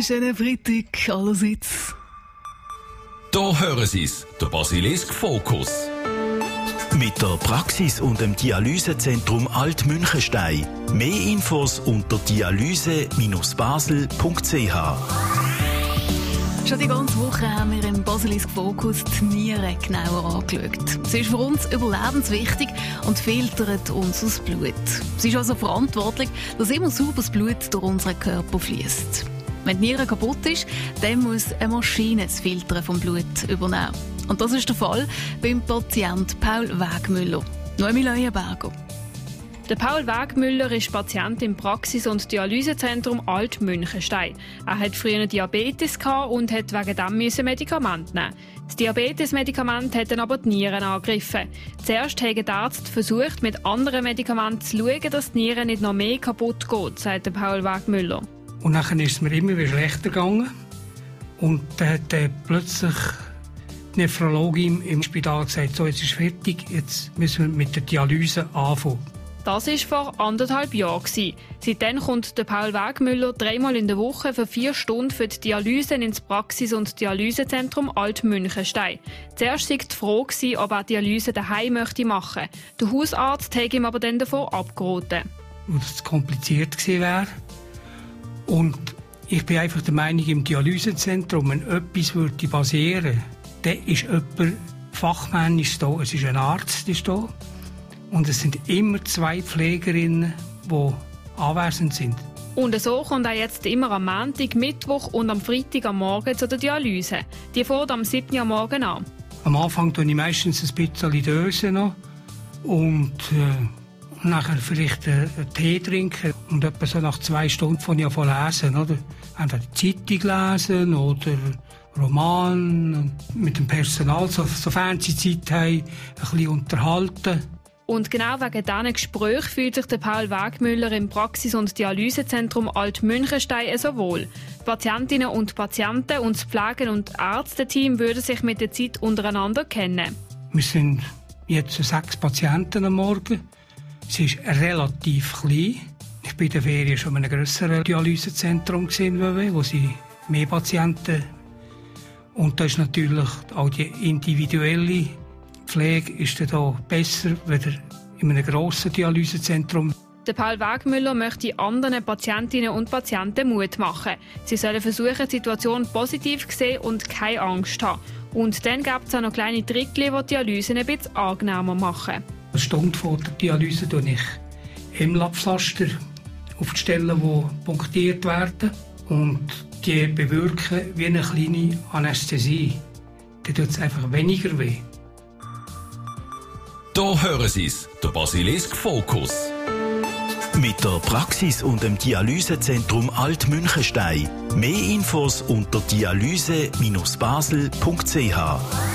Schönen Freitag allerseits. Hier hören Sie es, der Basilisk Fokus. Mit der Praxis und dem Dialysezentrum Alt-Münchenstein. Mehr Infos unter dialyse-basel.ch. Schon die ganze Woche haben wir im Basilisk Fokus die Nieren genauer angeschaut. Sie ist für uns überlebenswichtig und filtert unser Blut. Sie ist also verantwortlich, dass immer sauberes Blut durch unseren Körper fließt. Wenn die Niere kaputt ist, dann muss eine Maschine das Filtern vom Blut übernehmen. Und das ist der Fall beim Patienten Paul Wegmüller. Noemi Leuenberger. Der Paul Wegmüller ist Patient im Praxis- und Dialysezentrum Alt-Münchenstein. Er hat früher Diabetes und hat wegen dem Medikamente nehmen. Das Diabetesmedikament hat dann aber die Nieren angegriffen. Zuerst haben die Ärzte versucht, mit anderen Medikamenten zu schauen, dass die Nieren nicht noch mehr kaputt geht, sagt der Paul Wegmüller. Und dann ist es mir immer wieder schlechter gegangen. Und dann hat plötzlich die Nephrologin im Spital gesagt, so, jetzt ist fertig, jetzt müssen wir mit der Dialyse anfangen. Das war vor 1,5 Jahren. Seitdem kommt der Paul Wegmüller 3-mal in der Woche für 4 Stunden für die Lyse ins Praxis- und Dialysezentrum Alt-Münchenstein. Zuerst war die Frage, ob er die Dialyse daheim machen möchte. Der Hausarzt hat ihm aber dann davon abgeraten. Weil es zu kompliziert gewesen wäre. Und ich bin einfach der Meinung, im Dialysezentrum, wenn etwas basieren würde, dann ist jemand fachmännisch da. Es ist ein Arzt da. Und es sind immer 2 Pflegerinnen, die anwesend sind. Und so kommt er jetzt immer am Montag, Mittwoch und am Freitag am Morgen zu der Dialyse. Die fährt am 7. Uhr morgen an. Am Anfang tue ich meistens ein bisschen Döse noch und nachher vielleicht einen Tee trinken. Und etwa so nach 2 Stunden fange ich an lesen. Oder? Entweder Zeitung lesen oder Roman. Mit dem Personal, sofern sie Zeit haben, ein bisschen unterhalten. Und genau wegen diesen Gesprächen fühlt sich der Paul Wegmüller im Praxis- und Dialysezentrum Alt-Münchenstein so wohl. Die Patientinnen und Patienten und das Pflege- und Ärzteteam würden sich mit der Zeit untereinander kennen. Wir sind jetzt 6 Patienten am Morgen. Sie ist relativ klein. Ich war in der Ferien schon in einem grösseren Dialysezentrum, wo sie mehr Patienten. Und da ist natürlich auch die individuelle Pflege ist da besser als in einem grossen Dialysezentrum. Der Paul Wegmüller möchte anderen Patientinnen und Patienten Mut machen. Sie sollen versuchen, die Situation positiv zu sehen und keine Angst haben. Und dann gibt es auch noch kleine Tricks, die die Dialyse ein bisschen angenehmer machen. Eine Stunde vor der Dialyse tue ich Emlab-Pflaster auf die Stellen, die punktiert werden. Und die bewirken wie eine kleine Anästhesie. Dann tut es einfach weniger weh. Hier hören Sie es, der Basilisk Fokus. Mit der Praxis und dem Dialysezentrum Alt-Münchenstein. Mehr Infos unter dialyse-basel.ch.